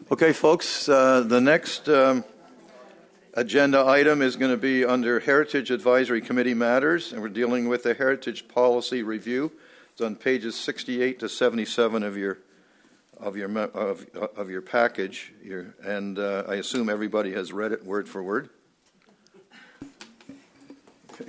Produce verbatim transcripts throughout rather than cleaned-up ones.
Okay, folks, uh, the next um, agenda item is going to be under Heritage Advisory Committee matters, and we're dealing with the Heritage Policy Review. It's on pages sixty-eight to seventy-seven of your of your of, of your package, your, and uh, I assume everybody has read it word for word. Okay,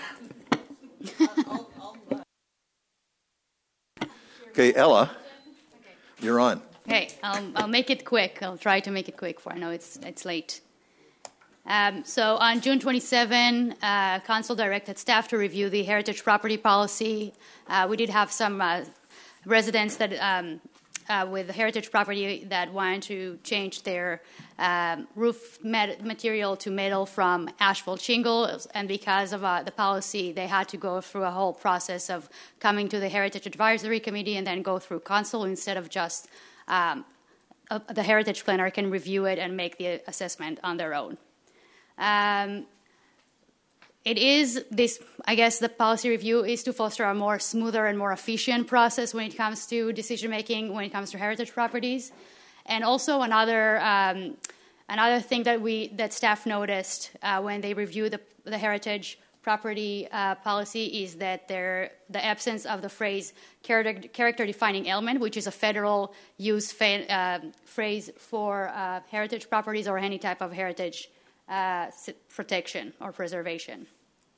okay Ella, you're on. Okay, I'll, I'll make it quick. I'll try to make it quick, for I know it's it's late. Um, so on June twenty-seventh, uh, Council directed staff to review the heritage property policy. Uh, we did have some uh, residents that um, uh, with heritage property that wanted to change their um, roof mat- material to metal from asphalt shingles, and because of uh, the policy, they had to go through a whole process of coming to the Heritage Advisory Committee and then go through Council instead of just Um, uh, the heritage planner can review it and make the assessment on their own. Um, it is this, I guess the policy review is to foster a more smoother and more efficient process when it comes to decision making, when it comes to heritage properties. And also another um, another thing that we that staff noticed uh, when they reviewed the, the heritage property uh, policy is that there, the absence of the phrase character, character defining element, which is a federal use fa- uh, phrase for uh, heritage properties or any type of heritage uh, protection or preservation.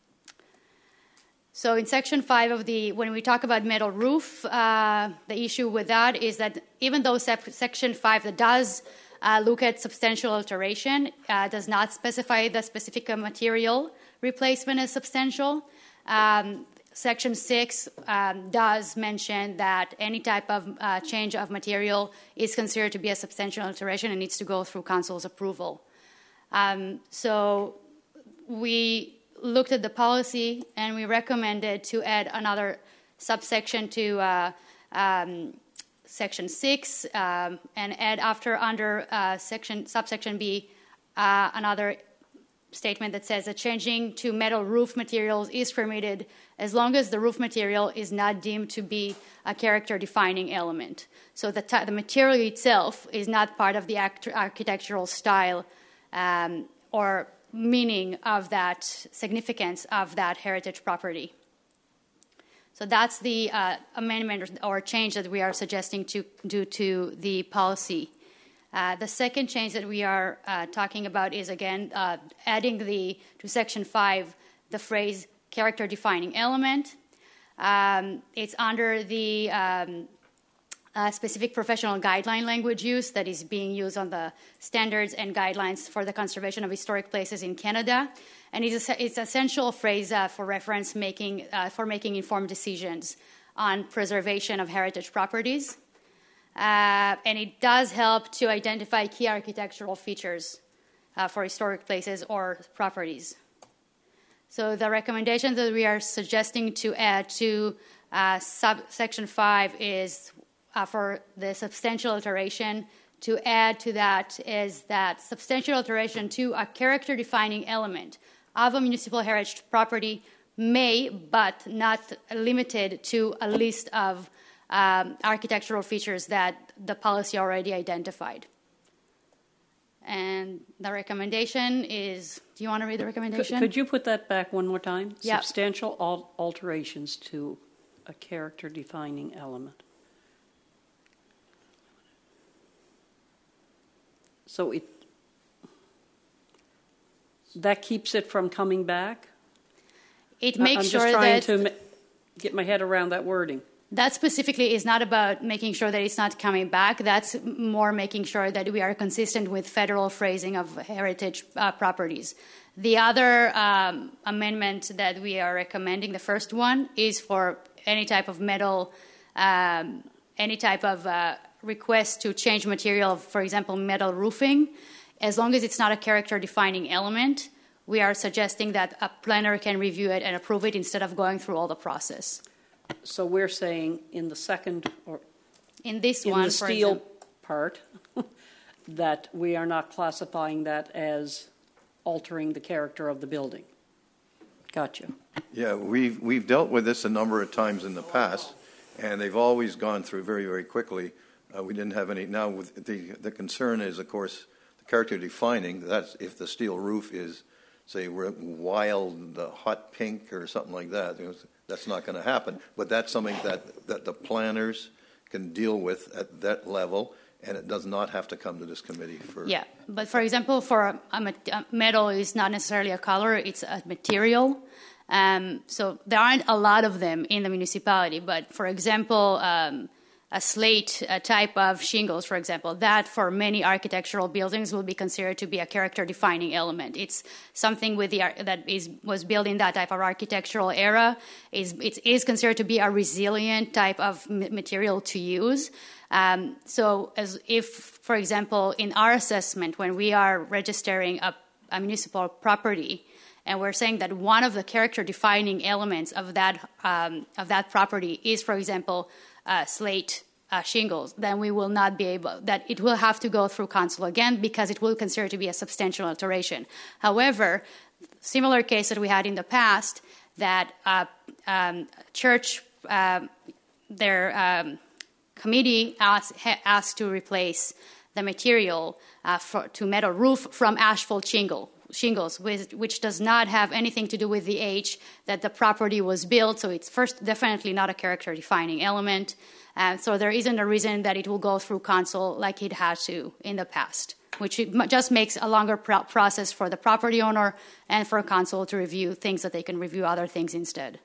So in section five of the, when we talk about metal roof, uh, the issue with that is that even though sep- section five that does uh, look at substantial alteration, uh, does not specify the specific material replacement as substantial. Um, section six um, does mention that any type of uh, change of material is considered to be a substantial alteration and needs to go through council's approval. Um, so we looked at the policy and we recommended to add another subsection to uh, um, section six um, and add after under uh, section subsection B uh, another statement that says that changing to metal roof materials is permitted as long as the roof material is not deemed to be a character-defining element. So the, t- the material itself is not part of the act- architectural style um, or meaning of that, significance of that heritage property. So that's the uh, amendment or change that we are suggesting to do to the policy. Uh, the second change that we are uh, talking about is, again, uh, adding the to section five the phrase character-defining element. Um, it's under the um, uh, specific professional guideline language use that is being used on the standards and guidelines for the conservation of historic places in Canada. And it's, a, it's an essential phrase uh, for reference making, uh, for making informed decisions on preservation of heritage properties. Uh, and it does help to identify key architectural features uh, for historic places or properties. So the recommendations that we are suggesting to add to uh, subsection five is uh, for the substantial alteration. To add to that is that substantial alteration to a character-defining element of a municipal heritage property may, but not limited to, a list of Um, architectural features that the policy already identified. And the recommendation is, do you want to read the recommendation? Could, could you put that back one more time? Yep. Substantial al- alterations to a character-defining element. So it that keeps it from coming back? It makes I'm sure just trying that to ma- get my head around that wording. That specifically is not about making sure that it's not coming back. That's more making sure that we are consistent with federal phrasing of heritage uh, properties. The other um, amendment that we are recommending, the first one, is for any type of metal, um, any type of uh, request to change material, for example, metal roofing. As long as it's not a character-defining element, we are suggesting that a planner can review it and approve it instead of going through all the process. So we're saying in the second, or in this in one, the for steel example, part, that we are not classifying that as altering the character of the building. Gotcha. Yeah, we've we've dealt with this a number of times in the past, and they've always gone through very, very quickly. Uh, we didn't have any. Now, with the the concern is, of course, the character defining. That's if the steel roof is, say, wild uh, hot pink or something like that. It was, that's not going to happen. But that's something that, that the planners can deal with at that level, and it does not have to come to this committee for. Yeah, but for example, for a, a metal is not necessarily a color; it's a material. Um, so there aren't a lot of them in the municipality. But for example, um, a slate a type of shingles, for example, that for many architectural buildings will be considered to be a character-defining element. It's something with the that is was built in that type of architectural era. Is it is considered to be a resilient type of material to use. Um, so, as if, for example, in our assessment, when we are registering a, a municipal property, and we're saying that one of the character-defining elements of that um, of that property is, for example, Uh, slate uh, shingles, then we will not be able, that it will have to go through council again because it will consider to be a substantial alteration. However, similar case that we had in the past, that uh, um, church, uh, their um, committee asked, asked to replace the material uh, for, to metal roof from asphalt shingle. shingles, with, which does not have anything to do with the age that the property was built, so it's first definitely not a character-defining element. Uh, so there isn't a reason that it will go through council like it had to in the past, which it just makes a longer pro- process for the property owner and for council to review things that they can review other things instead.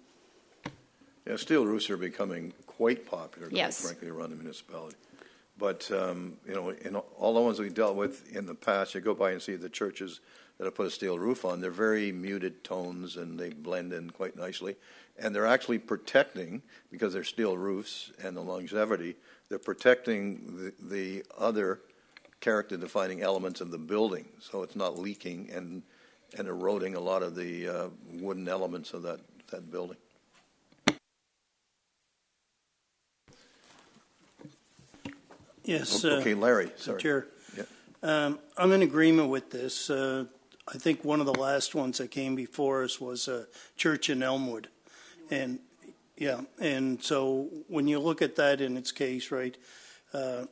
Yeah, steel roofs are becoming quite popular, quite yes. frankly, around the municipality. But, um, you know, in all the ones we dealt with in the past, you go by and see the churches that have put a steel roof on. They're very muted tones, and they blend in quite nicely. And they're actually protecting, because they're steel roofs and the longevity, they're protecting the, the other character-defining elements of the building. So it's not leaking and, and eroding a lot of the uh, wooden elements of that, that building. Yes. Okay, Larry, uh, sorry. Chair. Yeah. Um, I'm in agreement with this. Uh, I think one of the last ones that came before us was a church in Elmwood. And, yeah, and so when you look at that in its case, right, uh,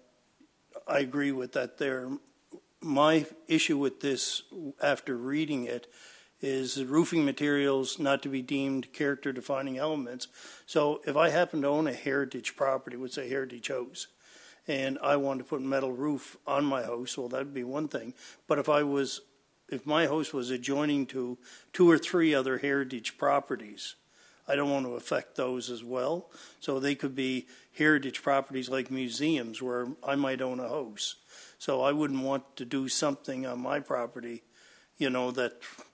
I agree with that there. My issue with this, after reading it, is the roofing materials not to be deemed character-defining elements. So if I happen to own a heritage property, let's say heritage house, and I wanted to put metal roof on my house, well, that'd be one thing. But if I was, if my house was adjoining to two or three other heritage properties, I don't want to affect those as well. So they could be heritage properties like museums where I might own a house. So I wouldn't want to do something on my property, you know, that,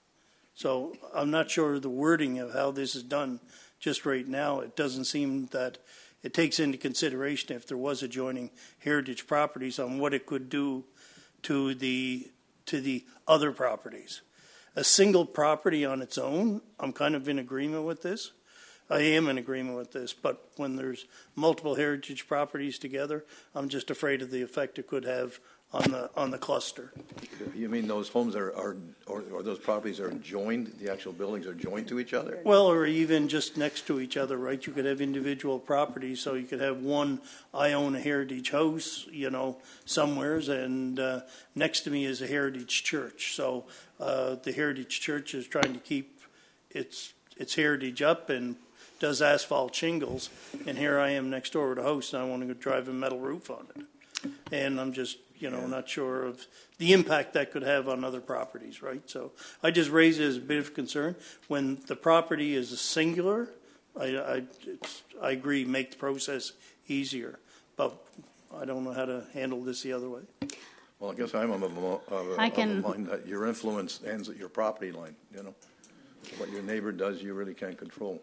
so I'm not sure the wording of how this is done just right now. It doesn't seem that it takes into consideration if there was adjoining heritage properties on what it could do to the to the other properties. A single property on its own, I'm kind of in agreement with this. I am in agreement with this, but when there's multiple heritage properties together, I'm just afraid of the effect it could have on the on the cluster. You mean those homes are, are or, or those properties are joined, the actual buildings are joined to each other? Well, or even just next to each other, right? You could have individual properties, so you could have one, I own a heritage house, you know, somewheres, and uh, next to me is a heritage church. So uh, the heritage church is trying to keep its its heritage up and does asphalt shingles, and here I am next door to a house, and I want to go drive a metal roof on it. And I'm just, you know, not sure of the impact that could have on other properties, right? So I just raise it as a bit of concern. When the property is a singular, I, I, it's, I agree, make the process easier. But I don't know how to handle this the other way. Well, I guess I'm of a, of a, I can... of a mind that your influence ends at your property line, you know. What your neighbor does, you really can't control.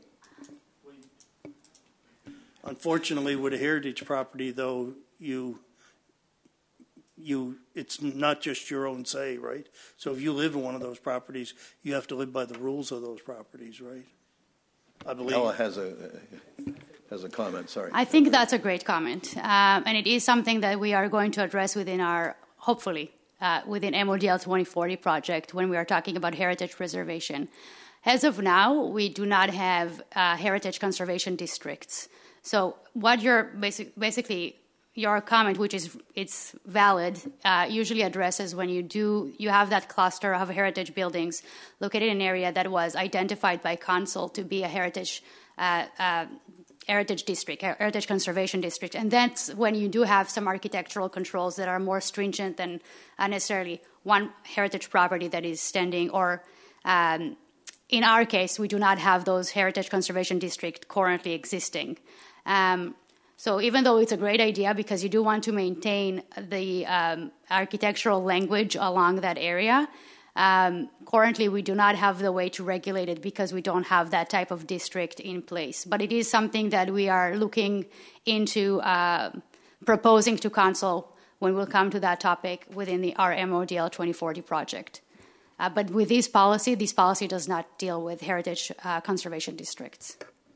Unfortunately, with a heritage property, though, you... You, it's not just your own say, right? So if you live in one of those properties, you have to live by the rules of those properties, right? I believe. Ella has a has a comment. Sorry. I think that's a great comment, um, and it is something that we are going to address within our, hopefully, uh, within M O D L twenty forty project when we are talking about heritage preservation. As of now, we do not have uh, heritage conservation districts. So what you're basic, basically your comment, which is it's valid, uh, usually addresses when you do you have that cluster of heritage buildings located in an area that was identified by council to be a heritage uh, uh, heritage district, heritage conservation district, and that's when you do have some architectural controls that are more stringent than uh, necessarily one heritage property that is standing. Or um, in our case, we do not have those heritage conservation district currently existing. Um, So even though it's a great idea because you do want to maintain the um, architectural language along that area, um, currently we do not have the way to regulate it because we don't have that type of district in place. But it is something that we are looking into uh, proposing to council when we'll come to that topic within the our M O D L twenty forty project. Uh, but with this policy, this policy does not deal with heritage uh, conservation districts.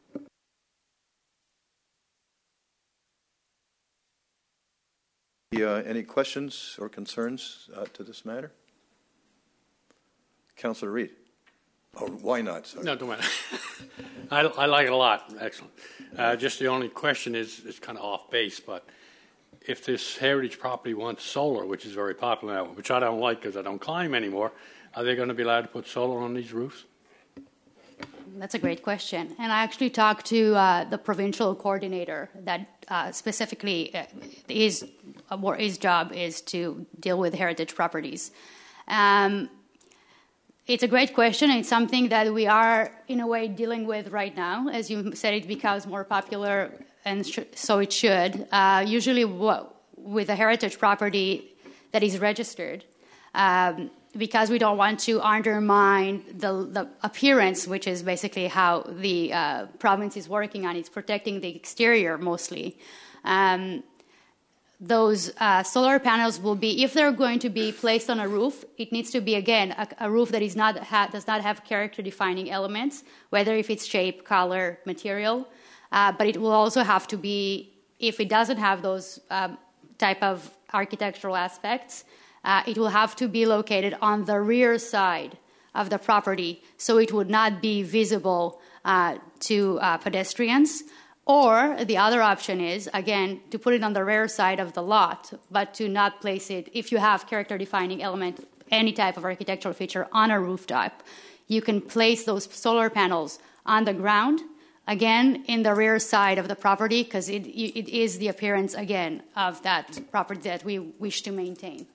Uh, any questions or concerns uh, to this matter? Councillor Reid. Oh, why not? Sorry. No, don't matter. I, I like it a lot. Excellent. Uh, just the only question is, is kind of off base, but if this heritage property wants solar, which is very popular now, which I don't like because I don't climb anymore, are they going to be allowed to put solar on these roofs? That's a great question. And I actually talked to uh, the provincial coordinator that uh, specifically uh, his, uh, his job is to deal with heritage properties. Um, it's a great question. It's something that we are, in a way, dealing with right now. As you said, it becomes more popular, and sh- so it should. Uh, usually what, with a heritage property that is registered, um, because we don't want to undermine the, the appearance, which is basically how the uh, province is working on. It's protecting the exterior mostly. Um, those uh, solar panels will be, if they're going to be placed on a roof, it needs to be, again, a, a roof that is not ha- does not have character-defining elements, whether if it's shape, color, material. Uh, but it will also have to be, if it doesn't have those um, type of architectural aspects, Uh, it will have to be located on the rear side of the property, so it would not be visible uh, to uh, pedestrians. Or the other option is, again, to put it on the rear side of the lot, but to not place it, if you have character-defining element, any type of architectural feature on a rooftop, you can place those solar panels on the ground, again, in the rear side of the property, because it, it is the appearance, again, of that property that we wish to maintain.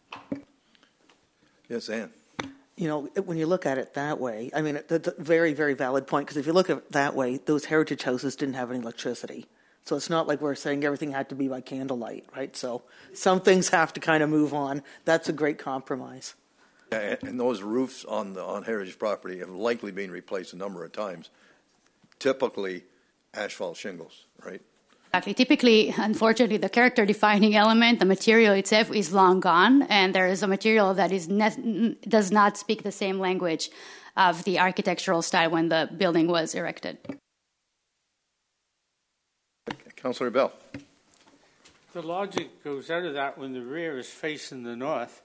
Yes, Anne. You know, when you look at it that way, I mean, that's a very, very valid point, because if you look at it that way, those heritage houses didn't have any electricity. So it's not like we're saying everything had to be by candlelight, right? So some things have to kind of move on. That's a great compromise. Yeah, and those roofs on the on heritage property have likely been replaced a number of times. Typically, asphalt shingles, right? Exactly. Typically, unfortunately, the character-defining element, the material itself, is long gone, and there is a material that is ne- does not speak the same language of the architectural style when the building was erected. Councillor Bell. The logic goes out of that when the rear is facing the north.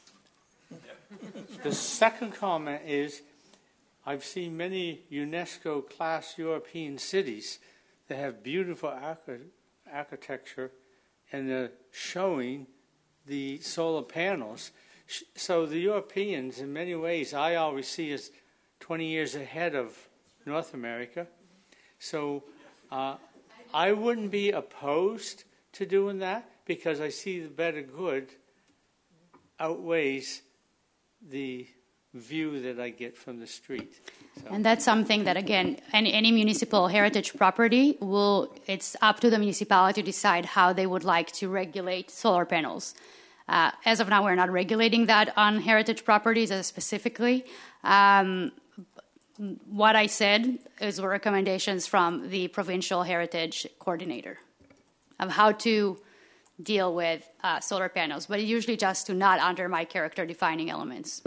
The second comment is, I've seen many UNESCO-class European cities that have beautiful arch- architecture, and they're showing the solar panels. So the Europeans, in many ways, I always see as twenty years ahead of North America. So uh, I wouldn't be opposed to doing that, because I see the better good outweighs the view that I get from the street. So. And that's something that, again, any, any municipal heritage property will, it's up to the municipality to decide how they would like to regulate solar panels. Uh, as of now, we're not regulating that on heritage properties uh, specifically. Um, what I said is recommendations from the provincial heritage coordinator of how to deal with uh, solar panels, but usually just to not undermine character-defining elements.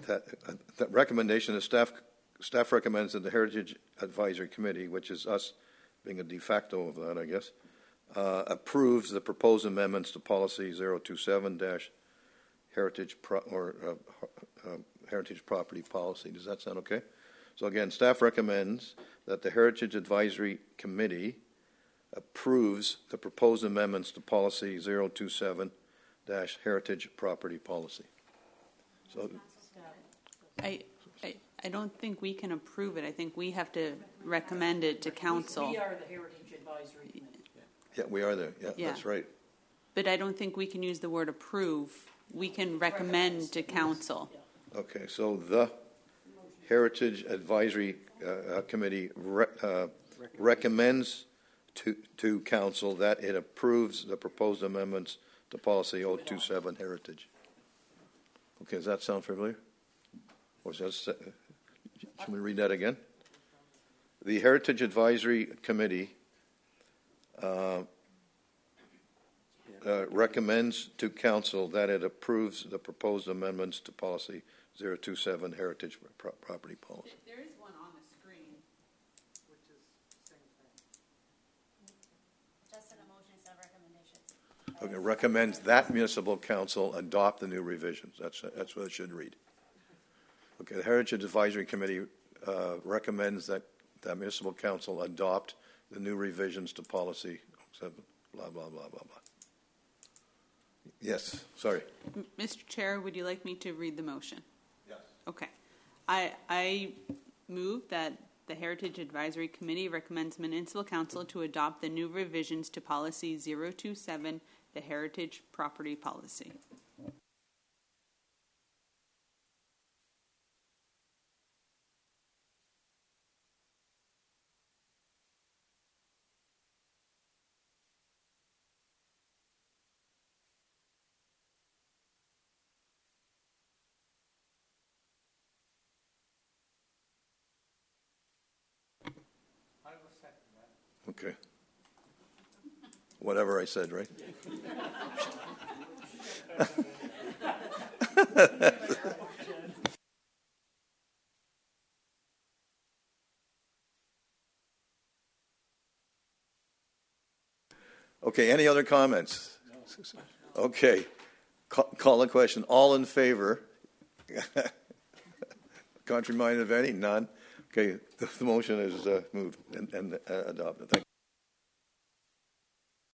that, uh, that recommendation of staff, staff recommends that the Heritage Advisory Committee, which is us being a de facto of that, I guess, uh, approves the proposed amendments to policy zero two seven dash heritage pro, or uh, uh, heritage property policy. Does that sound okay? So again, staff recommends that the Heritage Advisory Committee approves the proposed amendments to policy zero two seven dash heritage property policy. So I, I I don't think we can approve it. I think we have to recommend it to council. We are the Heritage Advisory Committee. yeah, we are there. Yeah, Yeah. that's right. But I don't think we can use the word approve. We can recommend to council. Okay, so the Heritage Advisory uh, uh, Committee re- uh, recommends to to council that it approves the proposed amendments to policy zero two seven heritage. Okay, does that sound familiar? Or is that, should we read that again? The Heritage Advisory Committee uh, uh, recommends to council that it approves the proposed amendments to policy zero two seven heritage pro- property policy. There is one on the screen. Which is the same thing. Just an emotion, it's a recommendation. Okay, recommends that municipal council adopt the new revisions. That's that's what it should read. Okay, the Heritage Advisory Committee uh, recommends that that municipal council adopt the new revisions to policy seven, blah blah blah blah blah. Yes, sorry. M- Mister Chair, would you like me to read the motion? Yes. Okay. I I move that the Heritage Advisory Committee recommends Municipal Council to adopt the new revisions to policy zero two seven, the heritage property policy. I will second that. Okay. Whatever I said, right? Okay, any other comments? Okay, call, call the question. All in favor? Contrary minded of any? None? Okay, the, the motion is uh, moved and, and uh, adopted. Thank you.